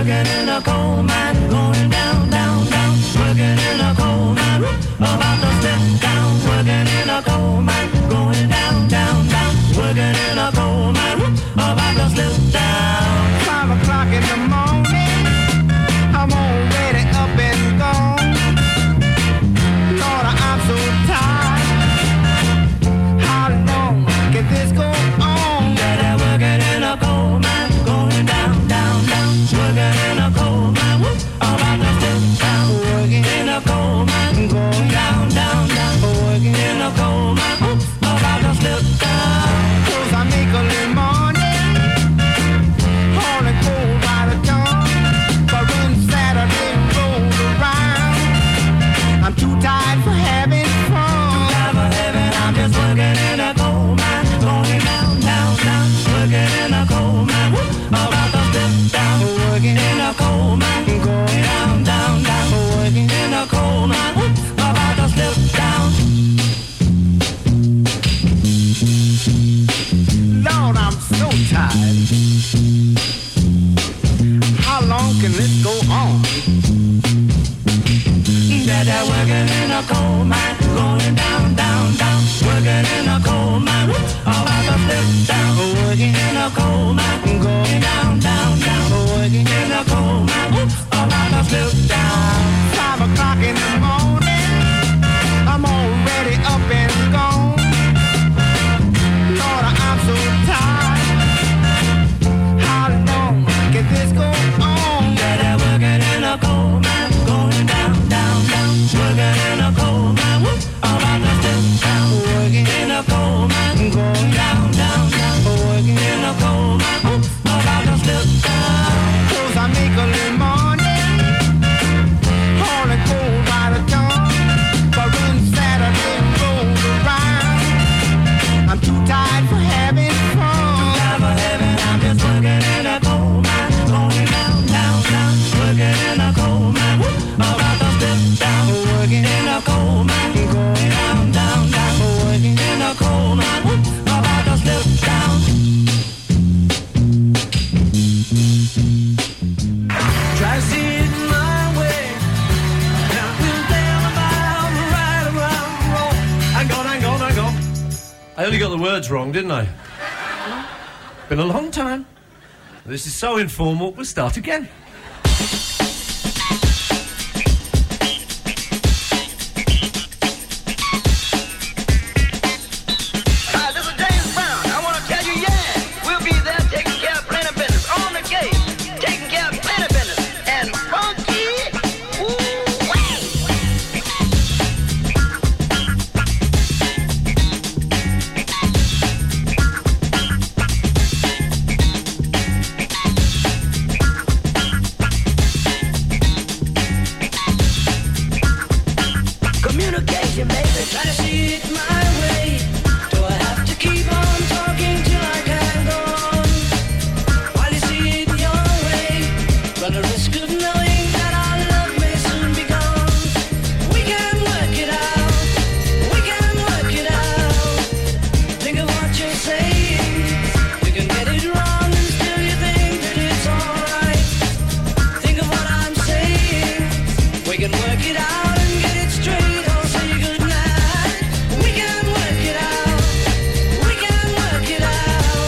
working in a coal mine, going down, down, down, working in a coal mine, about to slip down, working in a coal mine, going down, down, down, working in a coal mine, about to slip down. 5 o'clock in the morning, I'm already up and gone. Lord, I'm so tired. How long can this go on? Yeah, they're working in a coal mine, going down, down, down, working in a coal mine, about to slip down, working in a coal mine, going down, down, down, working in a coal mine, about to slip down. 'Cause I make a little money, hauling coal by the ton. But when Saturday rolls around, I'm too tired for having fun. Never heaven, I'm just working in a coal mine, going down, down, down, working in a coal mine, about to slip down, working in a coal mine, going down, down, down, working in a coal mine, about to slip down. Lord, I'm so tired. How long can this go on? Yeah, they're working in a coal mine, going down, down, down, working in a coal mine, about to slip down, working in a coal mine, going down, down, down, working in a coal mine, about to slip down. 5 o'clock in the morning, I'm already up and gone. Lord, I'm so tired. How long can this go on? Yeah, they're working in a coal mine, going down, down, down, working in a coal mine, about to slip down, working in a coal mine, going down, down, down, working in a coal mine, about to slip down. 'Cause I make a little money, hauling coal by the ton. But when Saturday rolls around, I'm too tired for having fun. Never heaven, I'm just working in a coal mine, going down, down, down, working in a coal mine, about to slip down, working in a coal mine, going down, down, down, working in a coal mine, about to slip down. Try to see it my way, now we're down about right around the road. Hang on, hang on, hang on. I only got the words wrong, didn't I? Been a long time. This is so informal, we'll start again. Hi, this is James Brown. I want to tell you, yeah, we'll be there taking care of plenty business. On the gate, taking care of plenty business. And funky, ooh-wee. Communication, baby. Try to see it my way. Do I have to keep on talking till I can't go on? While you see it your way, run the risk of knowing that our love may soon be gone. We can work it out. We can work it out. Think of what you're saying. You can get it wrong and still you think that it's alright. Think of what I'm saying. We can work it out and get it straight. I'll say good night. We can work it out. We can work it out.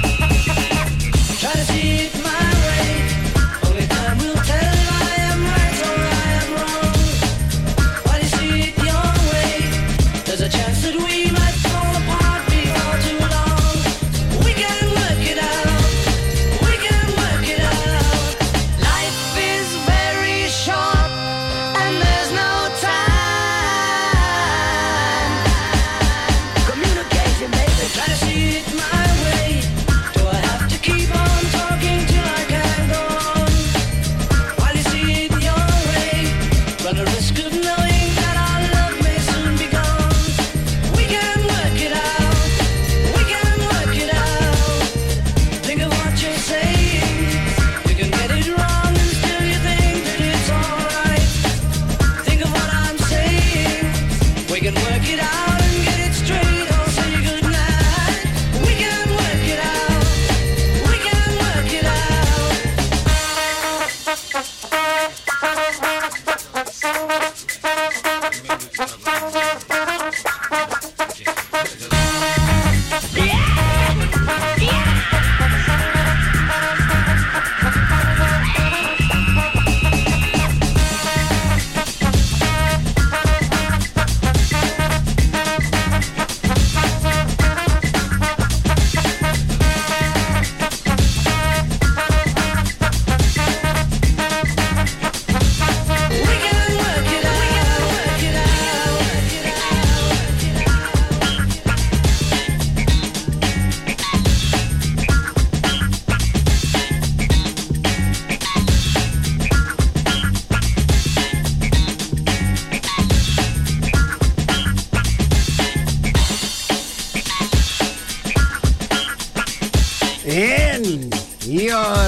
Try to see it my way. Only time will tell if I am right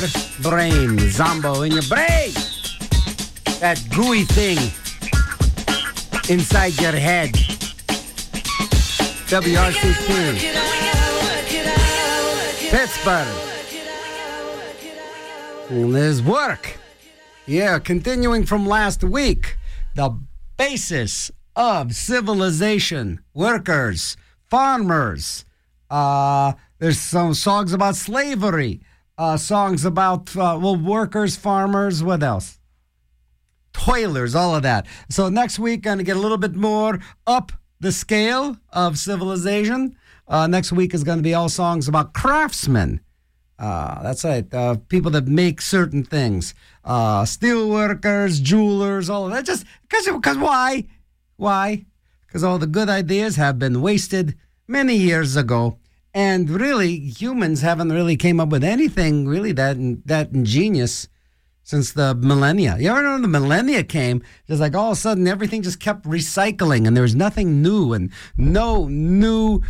brain. Zombo in your brain. That gooey thing inside your head. WRCT. Pittsburgh. And there's work. Yeah, continuing from last week. The basis of civilization. Workers. Farmers. There's some songs about slavery. Songs about, workers, farmers, what else? Toilers, all of that. So next week, going to get a little bit more up the scale of civilization. Next week is going to be all songs about craftsmen. That's right. People that make certain things. Steel workers, jewelers, all of that. Just because why? Why? Because all the good ideas have been wasted many years ago. And really, humans haven't really came up with anything really that ingenious since the millennia. You ever know when the millennia came, just like all of a sudden everything just kept recycling and there was nothing new and no new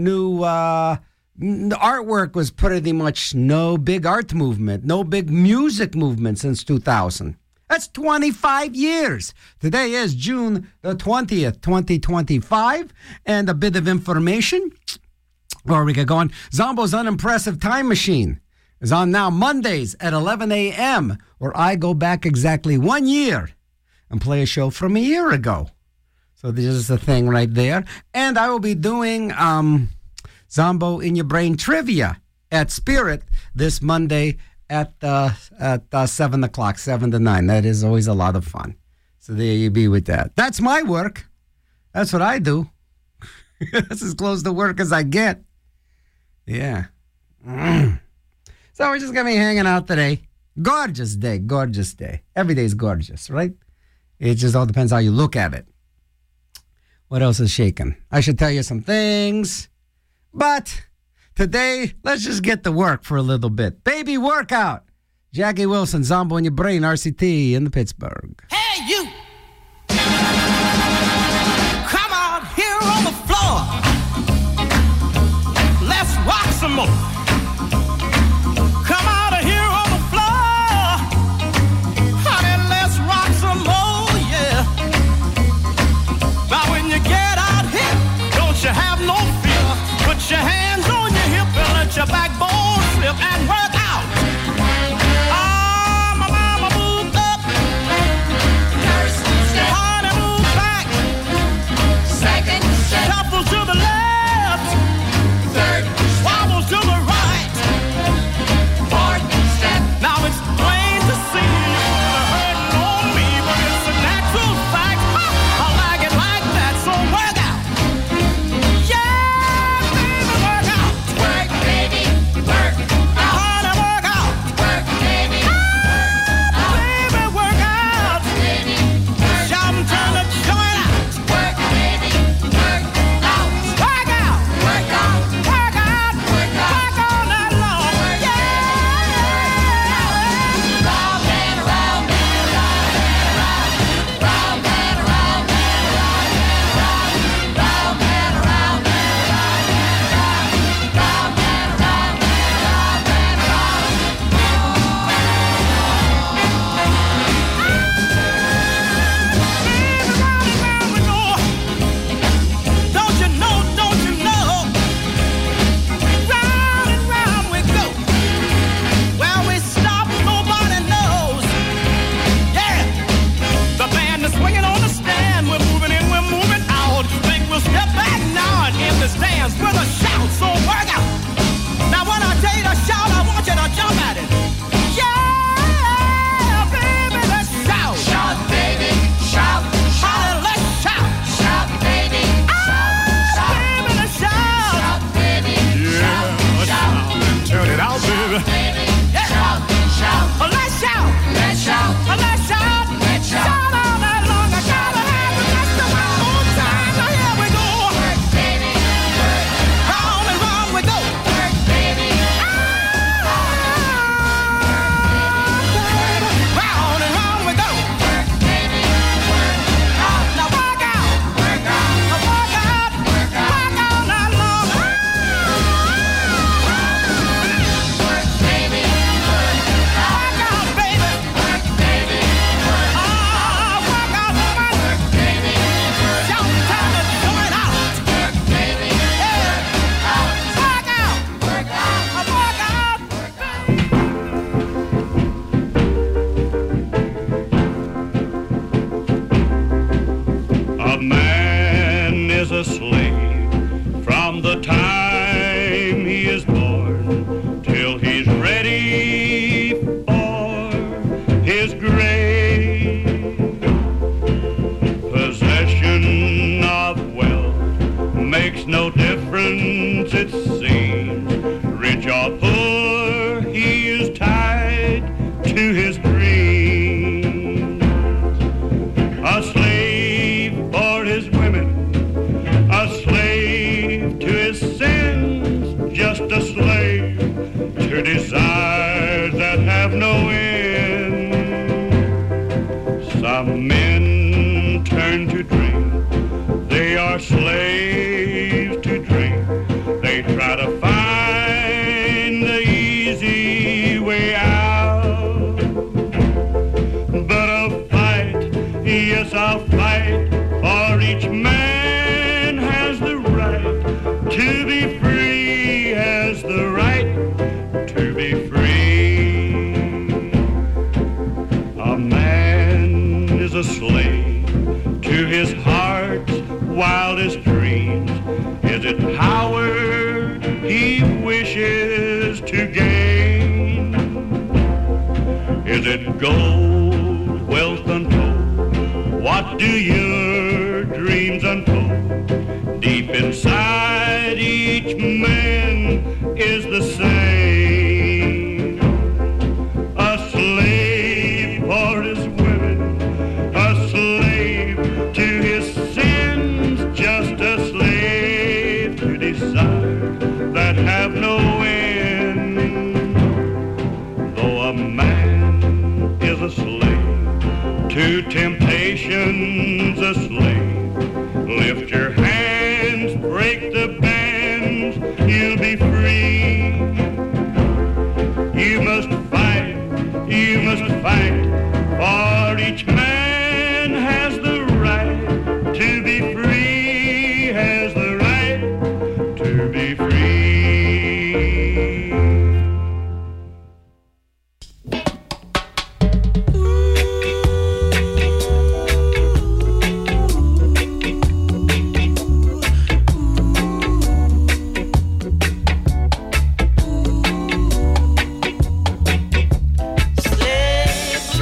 artwork was pretty much no big art movement, no big music movement since 2000. That's 25 years. Today is June the 20th, 2025. And a bit of information. Or we get going. Zombo's Unimpressive Time Machine is on now Mondays at 11 a.m., where I go back exactly 1 year and play a show from a year ago. So this is the thing right there. And I will be doing Zombo in Your Brain Trivia at Spirit this Monday at 7 o'clock, 7 to 9. That is always a lot of fun. So there you be with that. That's my work. That's what I do. That's as close to work as I get. Yeah. So we're just going to be hanging out today. Gorgeous day, gorgeous day. Every day is gorgeous, right? It just all depends how you look at it. What else is shaking? I should tell you some things. But today, let's just get to work for a little bit. Baby workout. Jackie Wilson, Zombo in Your Brain, RCT in the Pittsburgh. Hey, you! Come out here on the floor. Let's rock some more. Come out of here on the floor. Honey, let's rock some more, yeah. Now when you get out here, don't you have no fear. Put your hands on your hip and let your backbone slip and work out. My mama moved up. Honey, move back. Second step. Shuffle to the left. Third. Wobble to the right. have no end. Some men turn to drink, they are slaves to drink. They try to find the easy way out. But I'll fight, yes I'll fight, for each man has the right to be free, has the right to be free. A man is a slave to his heart's wildest dreams. Is it power he wishes to gain? Is it gold, wealth untold? What do your dreams unfold? Deep inside each man is the same. A slave for his women, a slave to his sins, just a slave to desire that have no end. Though a man is a slave to temptations, a slave, lift your hands, break the bands, you'll be free. You must fight, for each man has the right to be free, has the right to be free. Slave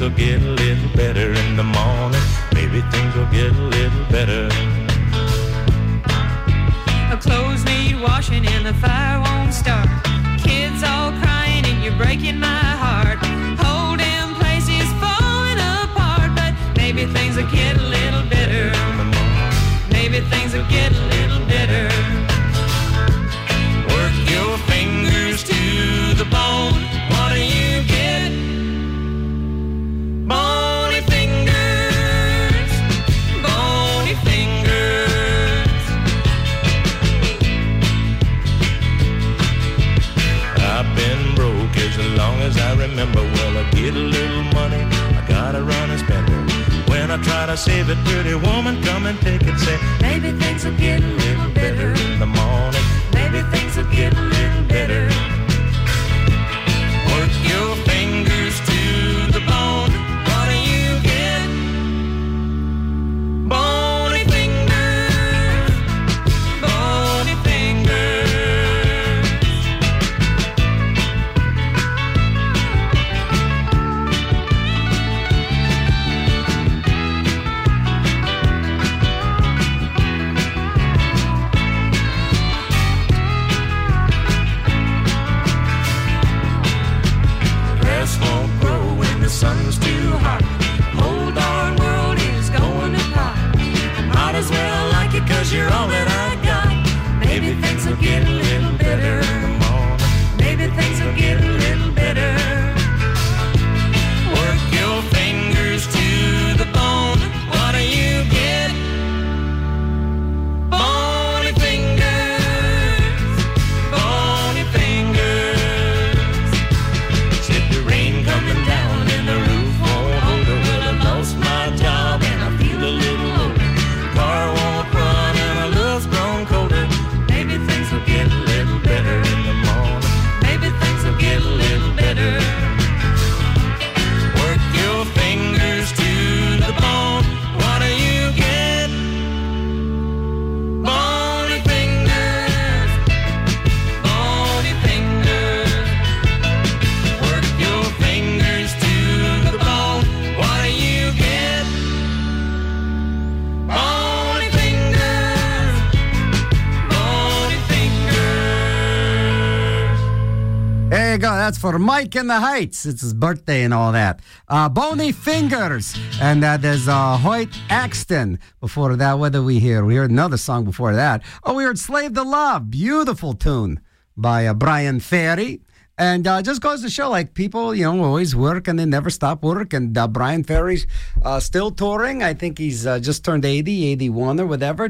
will get a little better in the morning. Maybe things will get a little better. Clothes need washing and the fire won't start. Kids all crying and you're breaking my heart. Whole damn place is falling apart, but maybe things will get a little better. Maybe things will get a little better. Work your fingers to the bone. What do you get? Bony fingers, bony fingers. I've been broke as long as I remember. Well, I get a little money, I gotta run and spend it. When I try to save it, pretty woman, come and take it. Say, maybe things will get a little better in the morning. Maybe things will get a little better. Work your fingers to the bone. What do you get? Bony fingers, bony fingers. Sun's too hot. Whole darn world is going to pot. Might as well like it 'cause you're all that I got. Maybe things will get a little better in the morning. Maybe things will get a little better. Work your fingers to the bone. What do you get? Bony fingers, bony fingers. Said the rain coming down. The roof won't hold her. Well, I lost my job and I feel a little older. Car won't run and my love's grown colder. Maybe things will get a little better in the morning. Maybe things will get a little better. Work your fingers to the bone. What do you get? Bony fingers, bony fingers. Work your fingers to the bone. What do you get? Bony fingers, bony fingers. There you go. That's for Mike in the Heights. It's his birthday and all that. Bony Fingers. And there's Hoyt Axton. Before that, what did we hear? We heard another song before that. Oh, we heard Slave to Love. Beautiful tune by Brian Ferry. And just goes to show, like, people, always work and they never stop work. And Brian Ferry's still touring. I think he's just turned 80, 81 or whatever.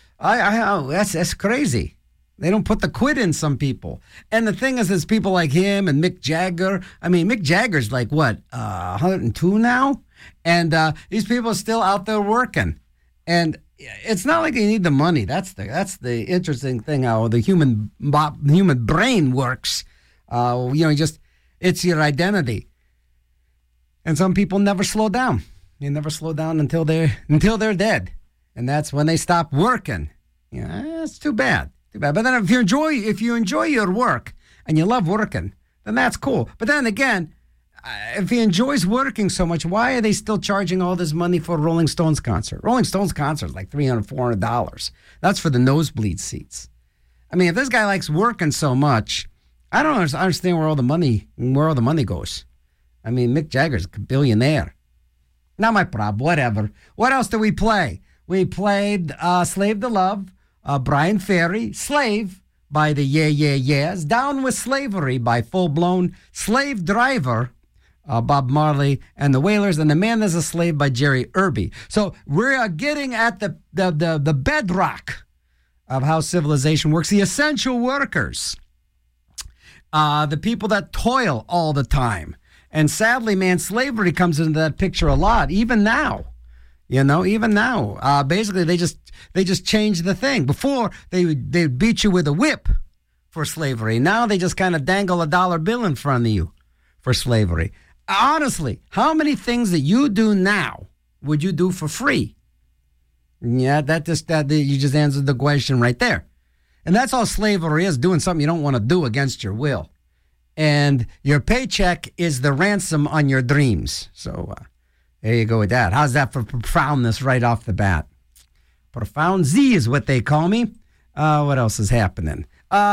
That's crazy. They don't put the quit in, some people. And the thing is, there's people like him and Mick Jagger. I mean, Mick Jagger's like, 102 now? And these people are still out there working. And it's not like they need the money. That's the interesting thing, how the human brain works. It's your identity. And some people never slow down. They never slow down until they're dead. And that's when they stop working. It's too bad. Too bad. But then if you enjoy your work and you love working, then that's cool. But then again, if he enjoys working so much, why are they still charging all this money for a Rolling Stones concert? Rolling Stones concert is like $300, $400. That's for the nosebleed seats. I mean, if this guy likes working so much, I don't understand where all the money goes. I mean, Mick Jagger's a billionaire. Not my problem. Whatever. What else did we play? We played Slave to Love, Brian Ferry, Slave by the Yeah Yeah Yeahs, Down with Slavery by Full Blown Slave Driver, Bob Marley and the Wailers, and The Man is a Slave by Jerry Irby. So we're getting at the bedrock of how civilization works, the essential workers, the people that toil all the time. And sadly, man, slavery comes into that picture a lot, even now. Even now. Basically, they just changed the thing. Before, they beat you with a whip for slavery. Now they just kind of dangle a dollar bill in front of you for slavery. Honestly, how many things that you do now would you do for free? Yeah, you just answered the question right there. And that's all slavery is, doing something you don't want to do against your will. And your paycheck is the ransom on your dreams. So There you go with that. How's that for profoundness right off the bat? Profound Z is what they call me. What else is happening?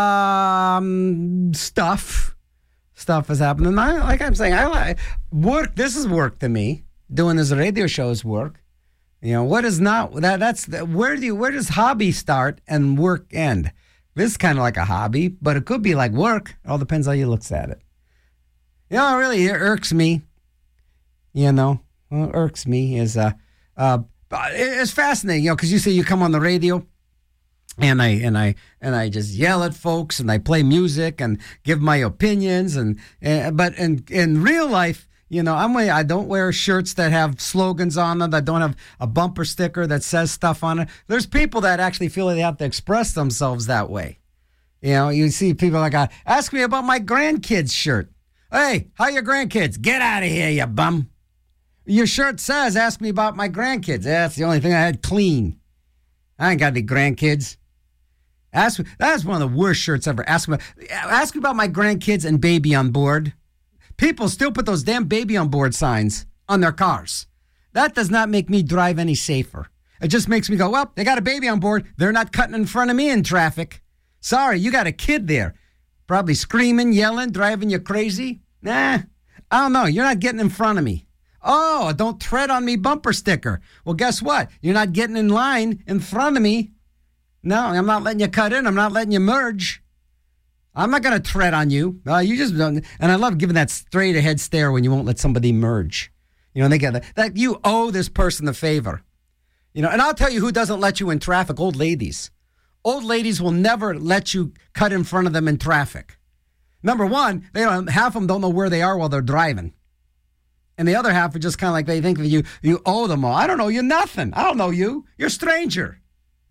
Stuff is happening. Like I'm saying, I like work. This is work to me. Doing this radio show is work. You know, what is not that? Where does hobby start and work end? This is kind of like a hobby, but it could be like work. It all depends how you looks at it. You know, it really irks me. You know, what irks me is it's fascinating. You know, because you say you come on the radio. And I just yell at folks and I play music and give my opinions but in real life, you know, I don't wear shirts that have slogans on them. I don't have a bumper sticker that says stuff on it. There's people that actually feel they have to express themselves that way. You know, you see people like, ask me about my grandkids shirt. Hey, how your grandkids? Get out of here, you bum. Your shirt says, ask me about my grandkids. That's the only thing I had clean. I ain't got any grandkids. That's one of the worst shirts ever. Ask me about my grandkids and baby on board. People still put those damn baby on board signs on their cars. That does not make me drive any safer. It just makes me go, well, they got a baby on board. They're not cutting in front of me in traffic. Sorry, you got a kid there. Probably screaming, yelling, driving you crazy. Nah, I don't know. You're not getting in front of me. Oh, don't tread on me bumper sticker. Well, guess what? You're not getting in line in front of me. No, I'm not letting you cut in. I'm not letting you merge. I'm not going to tread on you. You just don't. And I love giving that straight ahead stare when you won't let somebody merge. You know, they get that you owe this person a favor. You know, and I'll tell you who doesn't let you in traffic, old ladies. Old ladies will never let you cut in front of them in traffic. Number one, half of them don't know where they are while they're driving. And the other half are just kind of like they think that you owe them all. I don't owe you nothing. I don't know you. You're a stranger.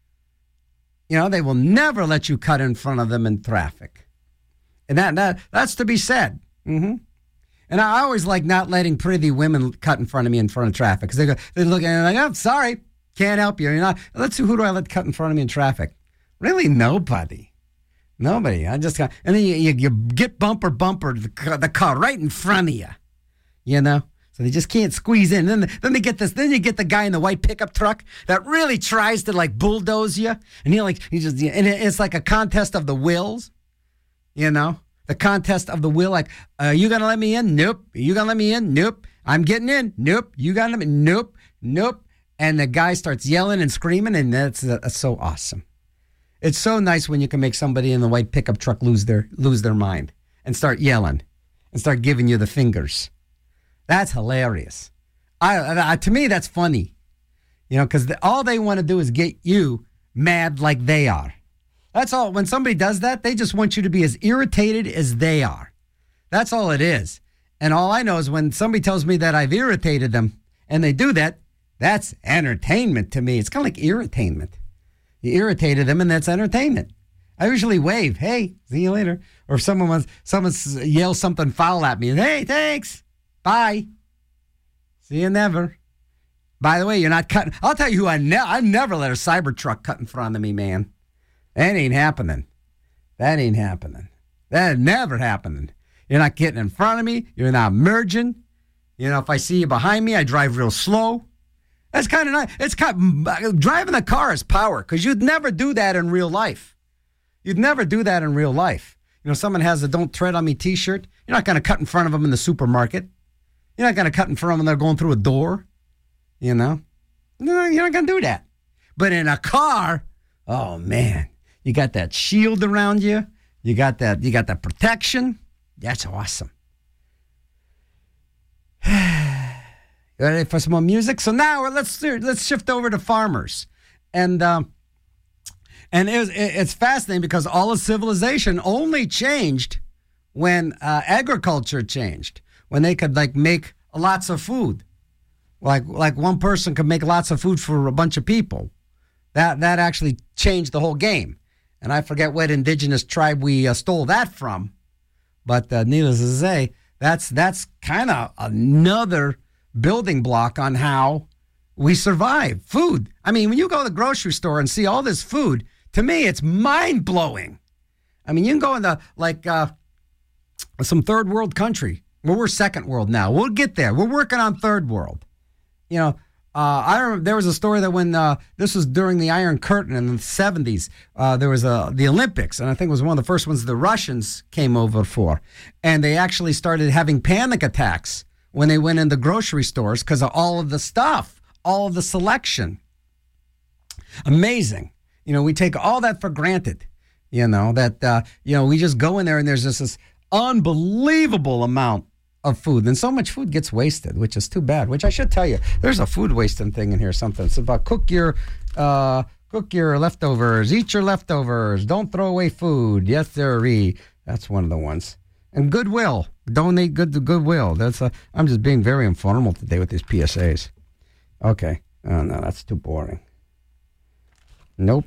You know, they will never let you cut in front of them in traffic. And that's to be said. Mm-hmm. And I always like not letting pretty women cut in front of me in front of traffic. Because they look at me like, oh, sorry, can't help you. You're not. Let's see, who do I let cut in front of me in traffic? Really, nobody. Nobody. I just got, and then you get bumper the car right in front of you. You know? So they just can't squeeze in. Then they get this. Then you get the guy in the white pickup truck that really tries to like bulldoze you, and and it's like a contest of the wills, you know, the contest of the will. Like, are you gonna let me in? Nope. Are you gonna let me in? Nope. I'm getting in. Nope. You gonna let me? Nope. Nope. And the guy starts yelling and screaming, and that's so awesome. It's so nice when you can make somebody in the white pickup truck lose their mind and start yelling and start giving you the fingers. That's hilarious. To me, that's funny, you know, because all they want to do is get you mad like they are. That's all. When somebody does that, they just want you to be as irritated as they are. That's all it is. And all I know is when somebody tells me that I've irritated them and they do that, that's entertainment to me. It's kind of like irritainment. You irritated them and that's entertainment. I usually wave, hey, see you later. Or if someone yells something foul at me, hey, thanks. Bye. See you never. By the way, you're not cutting. I'll tell you who I never let a Cybertruck cut in front of me, man. That ain't happening. That ain't happening. That never happening. You're not getting in front of me. You're not merging. You know, if I see you behind me, I drive real slow. That's kind of nice. It's driving a car is power because you'd never do that in real life. You'd never do that in real life. You know, someone has a "Don't Tread on Me" T-shirt. You're not going to cut in front of them in the supermarket. You're not going to cut in front of them when they're going through a door, you know? No, you're not going to do that. But in a car, oh, man, you got that shield around you. You got that protection. That's awesome. You ready for some more music? So now let's shift over to farmers. And it's fascinating because all of civilization only changed when agriculture changed. When they could like make lots of food, like one person could make lots of food for a bunch of people, that actually changed the whole game. And I forget what indigenous tribe we stole that from, but needless to say, that's kind of another building block on how we survive. Food. I mean, when you go to the grocery store and see all this food, to me, it's mind blowing. I mean, you can go into like some third world country. Well, we're second world now. We'll get there. We're working on third world. I remember there was a story that when this was during the Iron Curtain in the 70s, there was the Olympics, and I think it was one of the first ones the Russians came over for. And they actually started having panic attacks when they went into grocery stores because of all of the stuff, all of the selection. Amazing. We take all that for granted, that, we just go in there and there's just this unbelievable amount of food. And so much food gets wasted, which is too bad, which I should tell you. There's a food wasting thing in here, something. It's about cook your leftovers, eat your leftovers, don't throw away food. Yes, sirree. That's one of the ones. And goodwill. Donate good to Goodwill. I'm just being very informal today with these PSAs. Okay. Oh, no, that's too boring. Nope.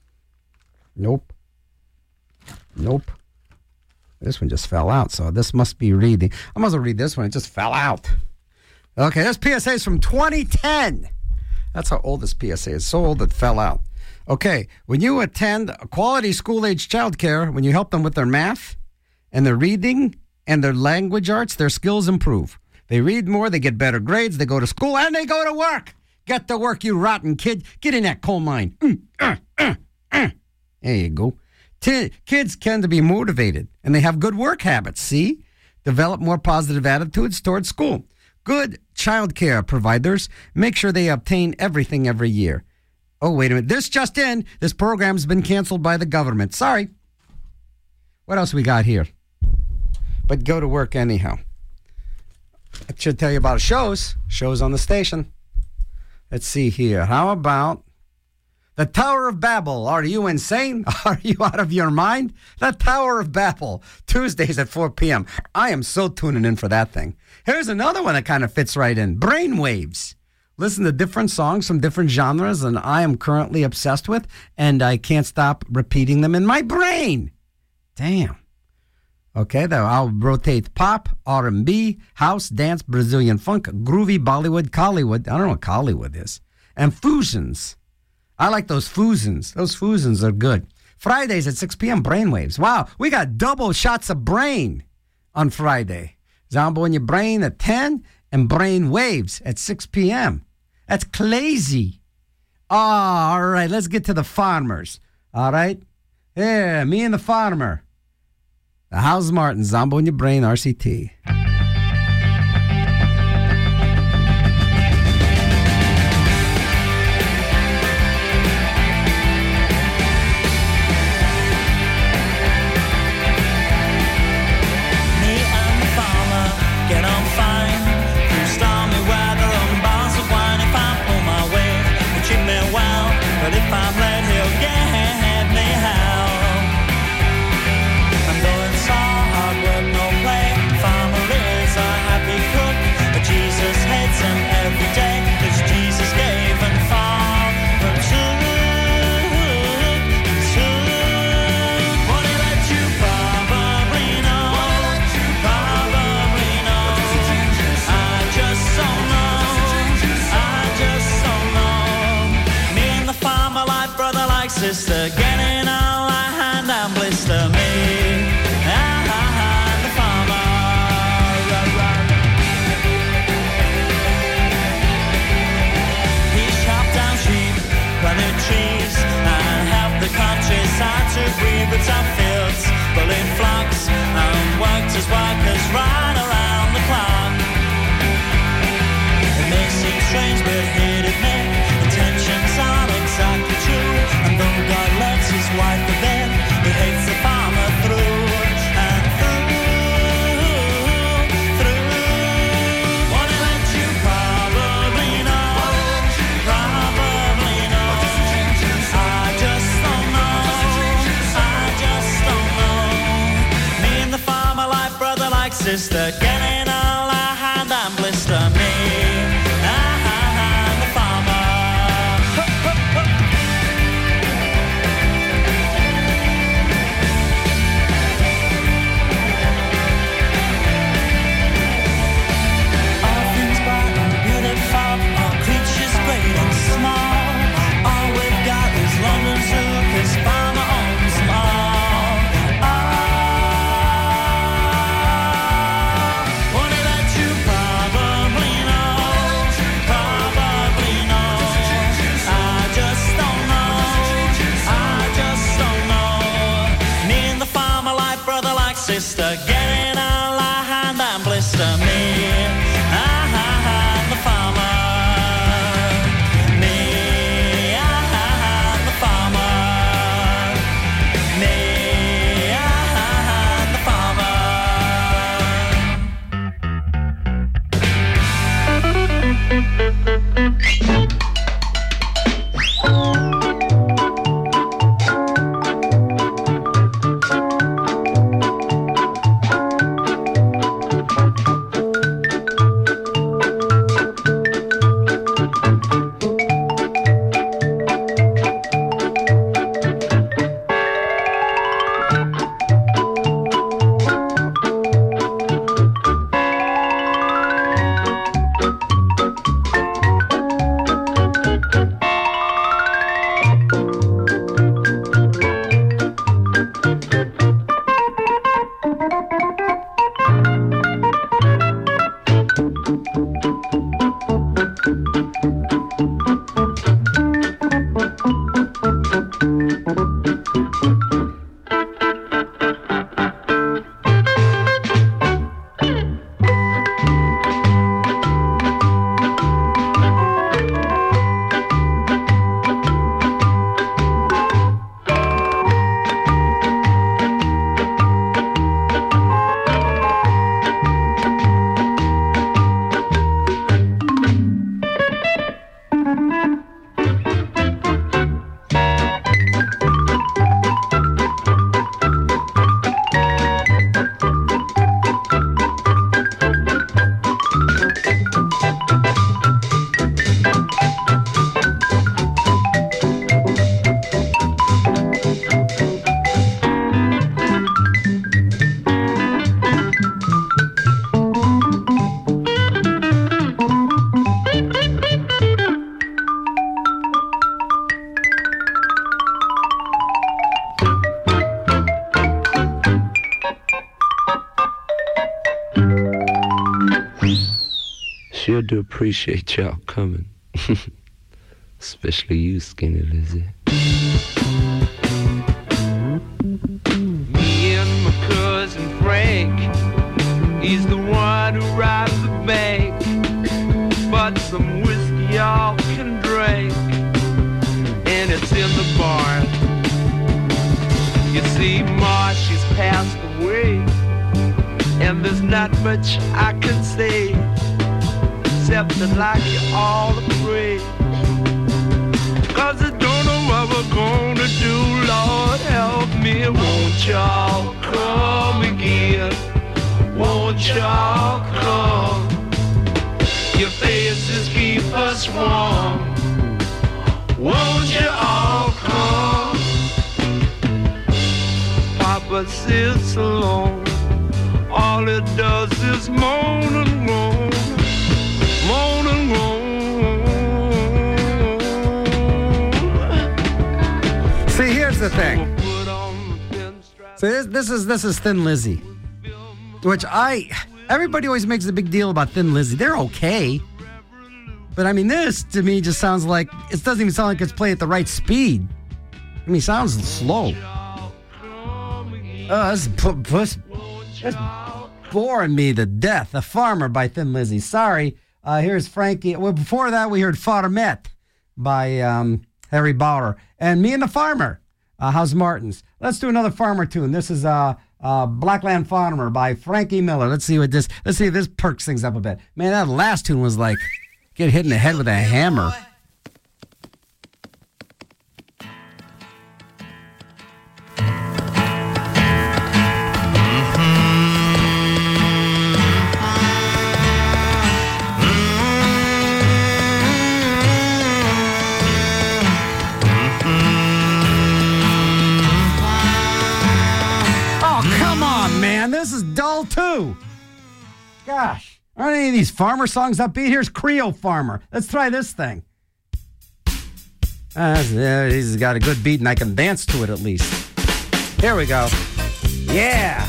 This one just fell out, so this must be reading. I must read this one. It just fell out. Okay, this PSA is from 2010. That's how old this PSA is. So old it fell out. Okay, when you attend quality school-age childcare, when you help them with their math and their reading and their language arts, their skills improve. They read more, they get better grades, they go to school, and they go to work. Get to work, you rotten kid. Get in that coal mine. There you go. Kids tend to be motivated, and they have good work habits, see? Develop more positive attitudes towards school. Good child care providers make sure they obtain everything every year. Oh, wait a minute. This just in. This program's been canceled by the government. Sorry. What else we got here? But go to work anyhow. I should tell you about shows on the station. Let's see here. How about the Tower of Babel? Are you insane? Are you out of your mind? The Tower of Babel, Tuesdays at 4 p.m. I am so tuning in for that thing. Here's another one that kind of fits right in. Brainwaves. Listen to different songs from different genres, and I am currently obsessed with, and I can't stop repeating them in my brain. Damn. Okay, I'll rotate pop, R&B, house, dance, Brazilian funk, groovy, Bollywood, Collywood. I don't know what Collywood is. And fusions. I like those fusions. Those fusions are good. Fridays at 6 p.m., Brainwaves. Wow, we got double shots of brain on Friday. Zombo in your brain at 10 and Brainwaves at 6 p.m. That's crazy. Oh, all right, let's get to the farmers. All right? Yeah, me and the farmer. The House Martin, Zombo in your brain, RCT. Sister, getting all I hand and blister me. The farmer. He chopped down sheep, planted trees, and helped the countryside to breathe with some fields, pulling flocks, and worked his workers right around the clock. It may seem strange, but he'd admit intentions aren't exactly true. And though God loves his wife a bit, he hates the farmer through and through. Wanna let you probably know, probably know. I just don't know. Me and the farmer like brother, like sister, getting all our hand and blister me. do appreciate y'all coming. Especially you, Skinny Lizzie. Me and my cousin Frank, he's the one who robs the bank. But some whiskey y'all can drink, and it's in the barn. You see, Ma, she's passed away, and there's not much I can say, except that like you all to pray. 'Cause I don't know what we're gonna do, Lord help me. Won't y'all come again? Won't y'all come? Your faces keep us warm. Won't you all come? Papa sits alone. All it does is moan and groan. Moan and groan. See, here's the thing. So this is Thin Lizzy, which everybody always makes a big deal about Thin Lizzy. They're okay, but I mean, this to me just sounds like it doesn't even sound like it's played at the right speed. I mean, it sounds slow. This boring me to death. The Farmer by Thin Lizzy. Sorry. Here's Frankie. Well, before that, we heard Farmette by Harry Bauer. And Me and the Farmer, House Martins. Let's do another Farmer tune. This is Blackland Farmer by Frankie Miller. Let's see if this perks things up a bit. Man, that last tune was like get hit in the head with a hammer. This is dull too. Gosh, aren't any of these farmer songs upbeat? Here's Creole Farmer. Let's try this thing. He's got a good beat and I can dance to it at least. Here we go. Yeah.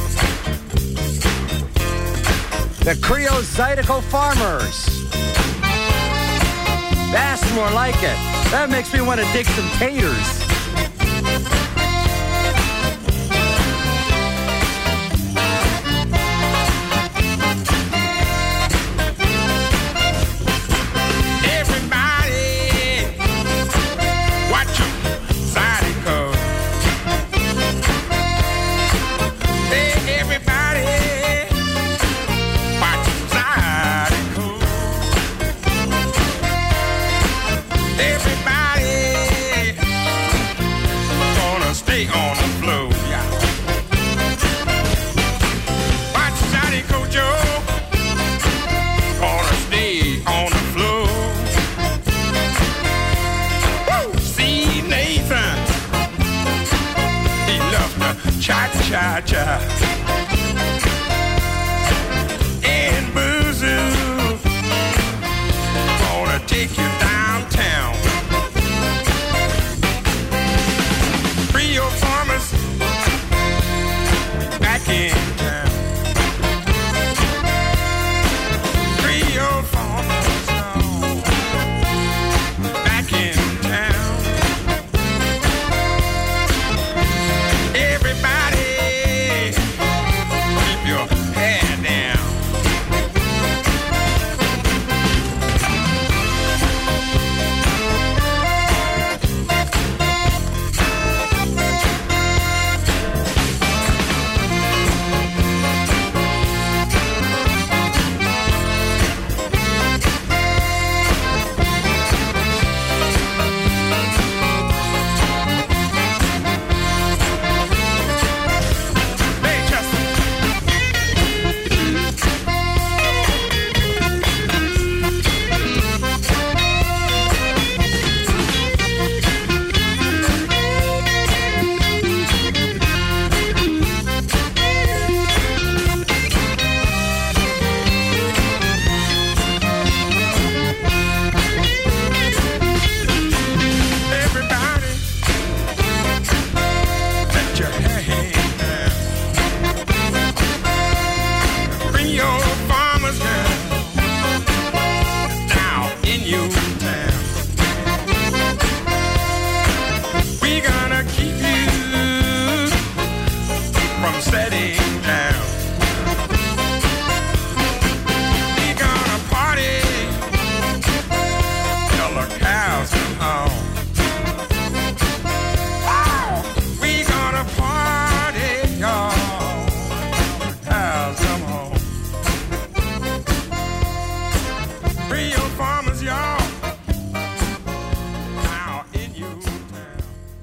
The Creole Zydeco Farmers. That's more like it. That makes me want to dig some taters. Cha-cha and Boozoo gonna take you downtown. Creole Farmers back in town. Creole Farmers back in town. Everybody your town. We're gonna keep you from setting down. We're gonna party till the cows come home. We're gonna party, y'all, till the cows come home. Real farmers, y'all, out in your town.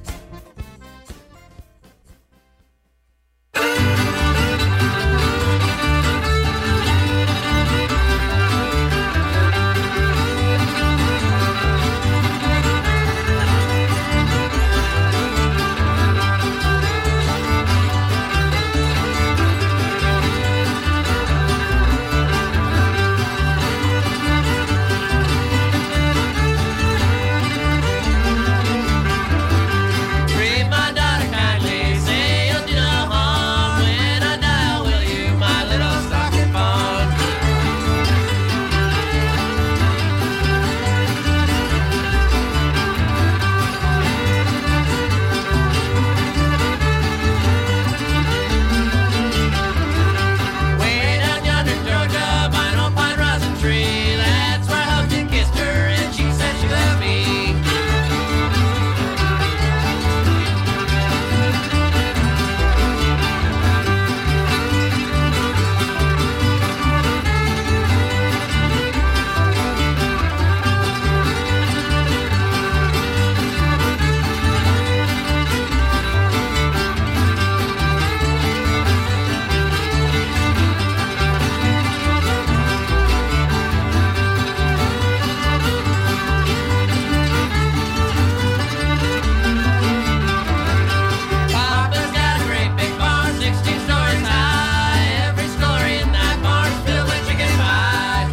Treat my daughter kindly, say you'll do no harm. When I die, will you, my little stocking fawn? Way down yonder, Georgia, by an old pine rosin tree. That's where I hugged and kissed her, and she said she loved me. Papa's got a great big barn, 16 stories high. Every story in that barn's filled with chicken pie.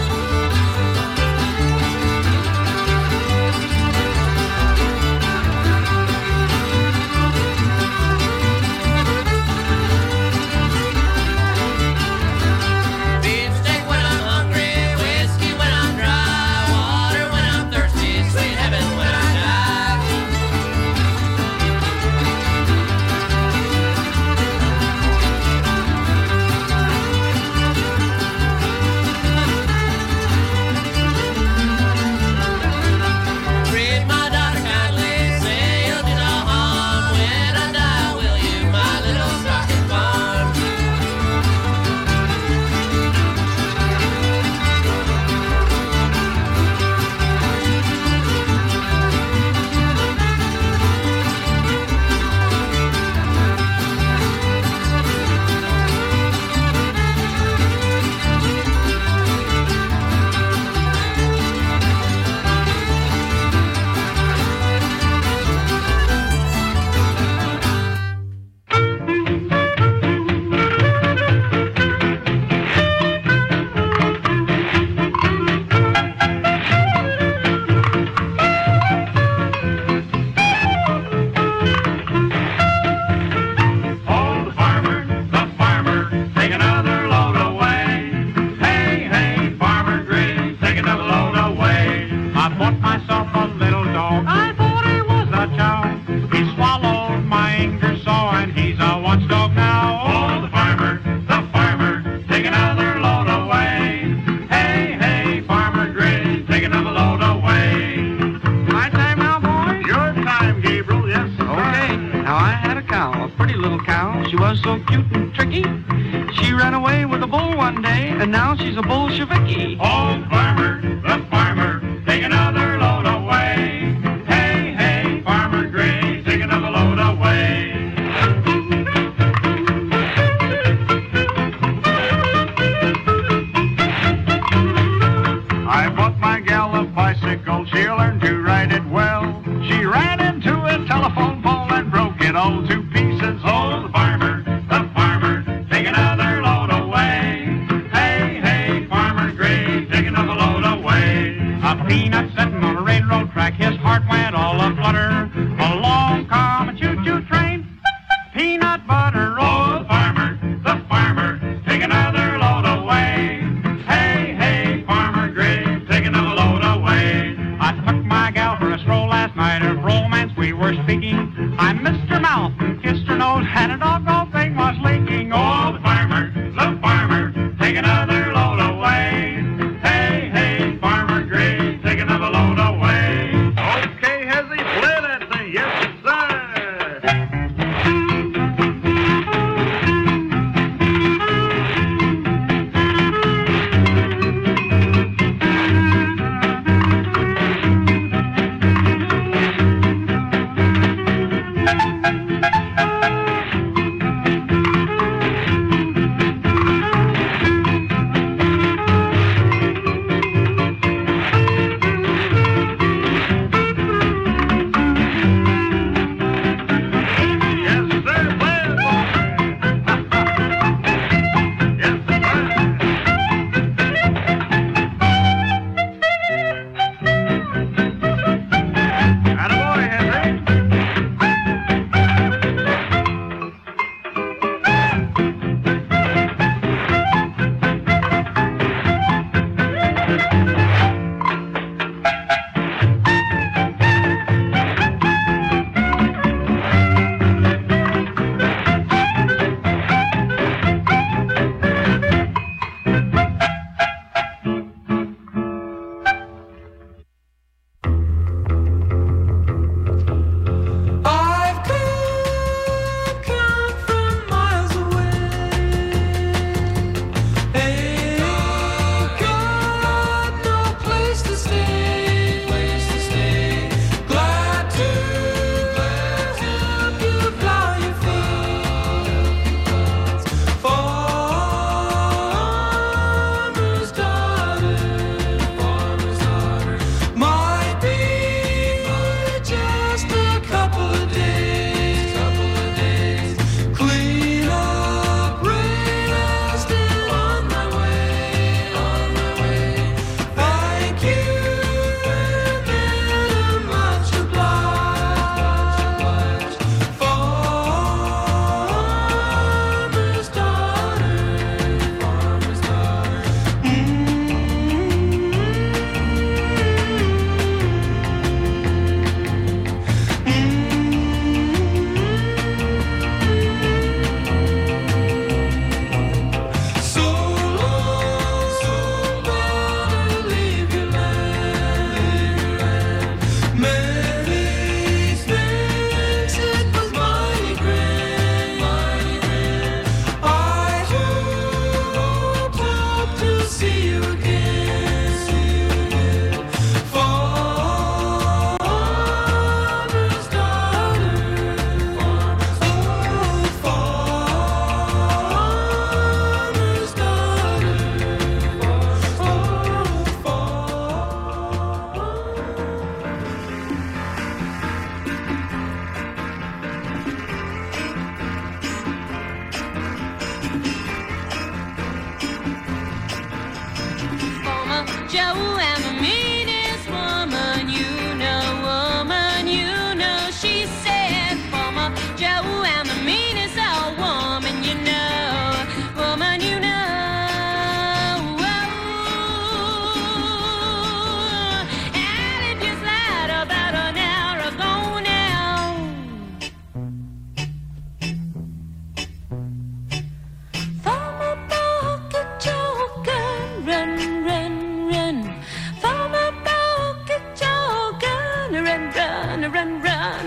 Beefsteak when I'm hungry, whiskey when I'm dry, water when I'm thirsty, sweet heaven when I die. Treat my daughter kindly, say you'll do no harm. When I die, will you, my little stocking farm? Oh, the farmer, take another load away. Hey, hey, Farmer Green, take another load away. I bought myself a little dog. I thought he was a chow. He swallowed my Ingersoll, and he's a watchdog now. Oh, the farmer, take another load away. Hey, hey, Farmer Green, take another load away. My time now, boys? Your time, Gabriel, yes. Okay. Now I had a cow, a pretty little cow. She was so cute and tricky. She ran away with a bull one day, and now she's a Bolsheviki. Oh, the farmer, take another load away. Hey, hey, Farmer Green, take another load away. I bought my gal a bicycle, she learned to ride it well. She ran into a telephone pole and broke it all to pieces. Oh, the farmer, take another load away. Hey, hey, Farmer Green, take another load away. A peanut sitting on a railroad track, his heart went all a-flutter. Along come a choo-choo train, peanut butter. Oh, the farmer, take another load away. Hey, hey, Farmer Green, take another load away.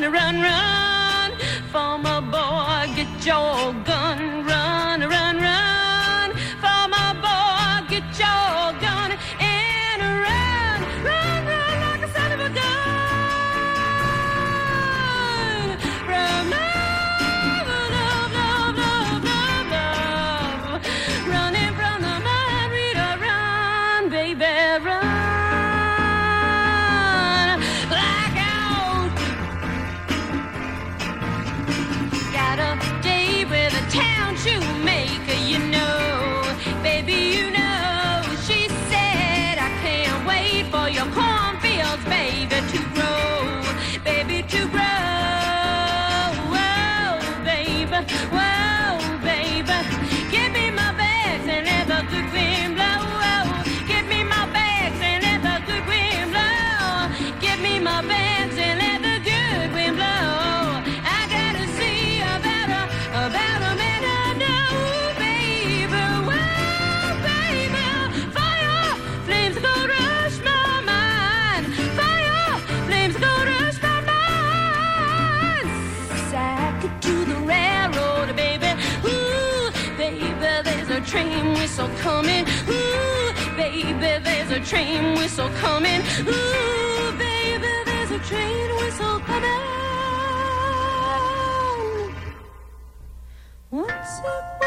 run, run. Farmer boy, get your gun. Run, run, run. Farmer boy, get your gun. And run, run, run like a son of a gun. From love, love, love, love, love, love. Running from the mud, Rita, run, baby, run. Town shoemaker, you know, baby, you know, she said, I can't wait for your cornfields, baby, to grow, baby, to grow, whoa, baby, give me my bags and let the good wind blow, give me my bags and let the good wind blow, give me my bags and let the good wind blow, I gotta see about a minute now, baby, well, baby, fire, flames go rush my mind, fire, flames go rush my mind, sack it to the railroad, baby, ooh, baby, there's a train whistle coming, ooh, baby, there's a train whistle coming, ooh, baby, there's a train whistle coming. What's up?